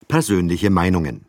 Persönliche Meinungen.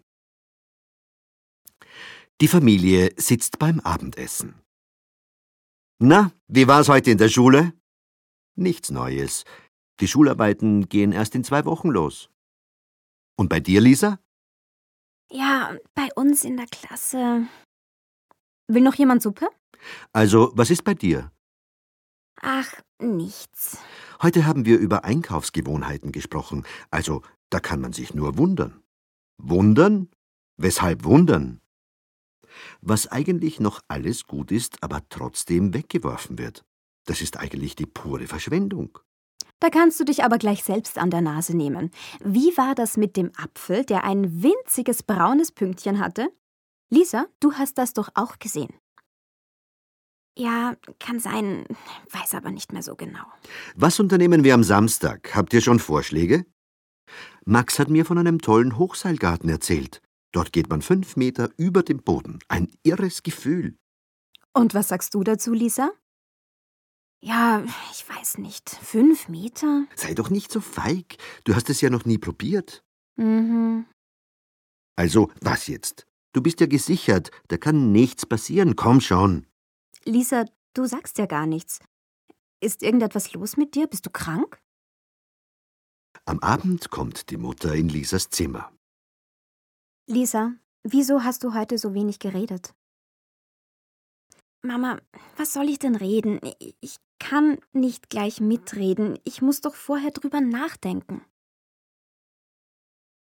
Die Familie sitzt beim Abendessen. Na, wie war's heute in der Schule? Nichts Neues. Die Schularbeiten gehen erst in 2 Wochen los. Und bei dir, Lisa? Ja, bei uns in der Klasse. Will noch jemand Suppe? Also, was ist bei dir? Ach, nichts. Heute haben wir über Einkaufsgewohnheiten gesprochen. Also, da kann man sich nur wundern. Wundern? Weshalb wundern? Was eigentlich noch alles gut ist, aber trotzdem weggeworfen wird. Das ist eigentlich die pure Verschwendung. Da kannst du dich aber gleich selbst an der Nase nehmen. Wie war das mit dem Apfel, der ein winziges braunes Pünktchen hatte? Lisa, du hast das doch auch gesehen. Ja, kann sein, weiß aber nicht mehr so genau. Was unternehmen wir am Samstag? Habt ihr schon Vorschläge? Max hat mir von einem tollen Hochseilgarten erzählt. Dort geht man 5 Meter über dem Boden. Ein irres Gefühl. Und was sagst du dazu, Lisa? Ja, ich weiß nicht. 5 Meter? Sei doch nicht so feig. Du hast es ja noch nie probiert. Mhm. Also, was jetzt? Du bist ja gesichert. Da kann nichts passieren. Komm schon. Lisa, du sagst ja gar nichts. Ist irgendetwas los mit dir? Bist du krank? Am Abend kommt die Mutter in Lisas Zimmer. Lisa, wieso hast du heute so wenig geredet? Mama, was soll ich denn reden? Ich kann nicht gleich mitreden. Ich muss doch vorher drüber nachdenken.